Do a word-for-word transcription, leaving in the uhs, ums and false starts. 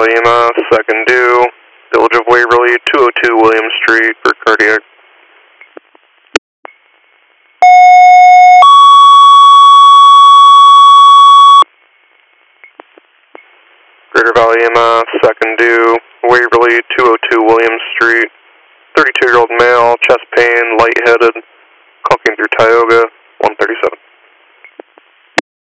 Valley E M S, second due, Village of Waverly, two oh two William Street for cardiac. Greater Valley E M S, second due, Waverly, two oh two William Street, thirty-two-year-old male, chest pain, lightheaded, cooking through Tioga, one thirty-seven.